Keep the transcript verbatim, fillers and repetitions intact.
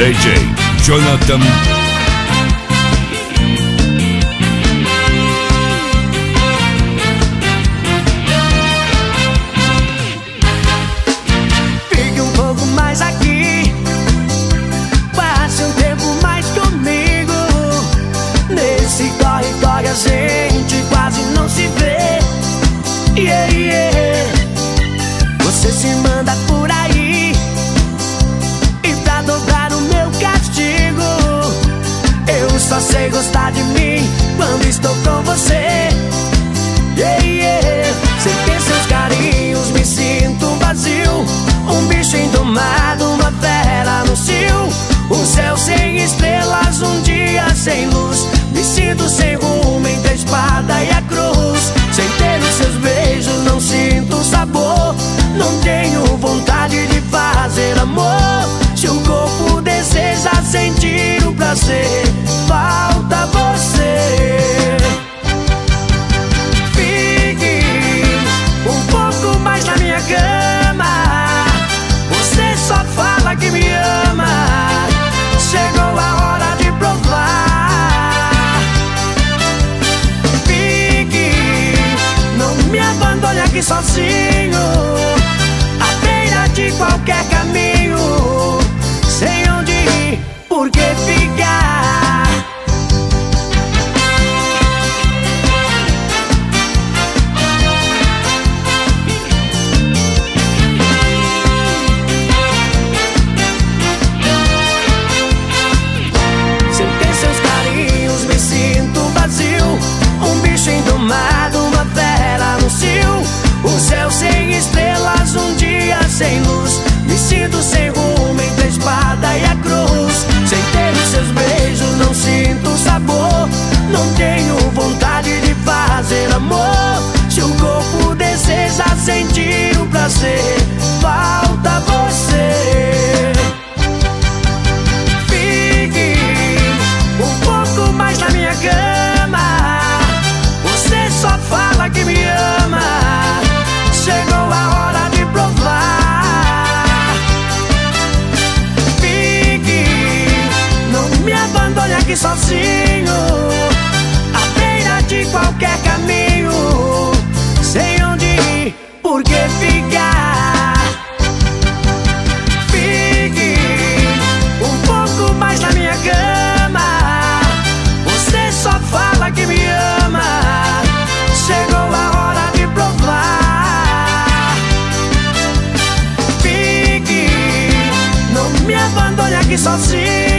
D J Jonathan. Fique um pouco mais aqui, passe um tempo mais comigo. Nesse corre-corre a gente quase não se vê. Yeah, yeah. Você se manda por aí, e pra dobrar o meu castigo, eu só sei gostar de mim quando estou com você. Yeah, yeah. Sem ter seus carinhos me sinto vazio, um bicho indomado, uma fera no cio. Um céu sem estrelas, um dia sem luz. Me sinto sem rumo entre a espada e a cruz. Sem ter os seus beijos não sinto sabor, não tenho vontade de fazer amor. Se o corpo deseja sentir o prazer, falta você. Fique um pouco mais na minha cama, você só fala que me ama. Chegou a hora de provar. Fique, não me abandone aqui sozinho, à beira de qualquer caminho, sem onde ir, por que ficar? Sem ter seus carinhos me sinto vazio, um bicho indomado, uma fera no cio. Um céu sem estrelas, um dia sem luz. Me sinto sem rumo entre a espada e a cruz. Sem ter os seus beijos não sinto sabor, não tenho vontade de fazer amor. Se o corpo deseja sentir o prazer, falta você. Fique um pouco mais na minha cama, você só fala que me ama. Chegou a hora de provar. Fique, não me abandone aqui sozinho, à beira de qualquer caminho, sem onde ir, por que ficar? Fique um pouco mais na minha cama, você só fala que me ama. Chegou a hora de provar. Fique, não me abandone aqui sozinho,